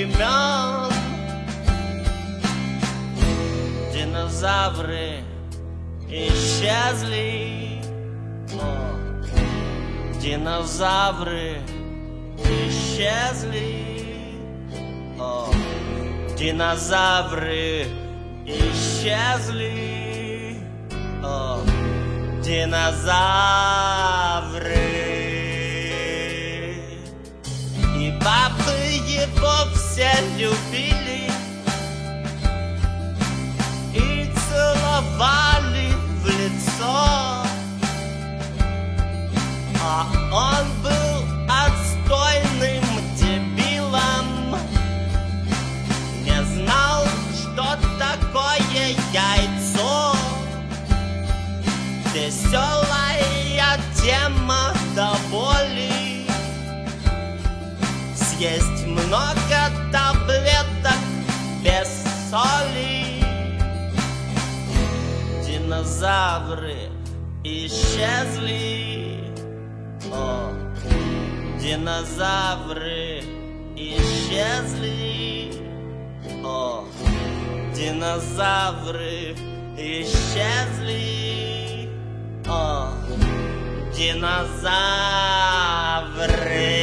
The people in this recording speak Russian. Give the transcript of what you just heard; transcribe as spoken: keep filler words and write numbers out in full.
времен. Динозавры исчезли. О, динозавры исчезли. О, динозавры исчезли. О, динозавры. И бабы его все любили и целовали в лицо. А он был отстойным дебилом, не знал, что такое яйцо. Веселая тема до боли. Съесть много таблеток без соли. Динозавры исчезли. О, динозавры исчезли. О, динозавры исчезли. О, динозавры.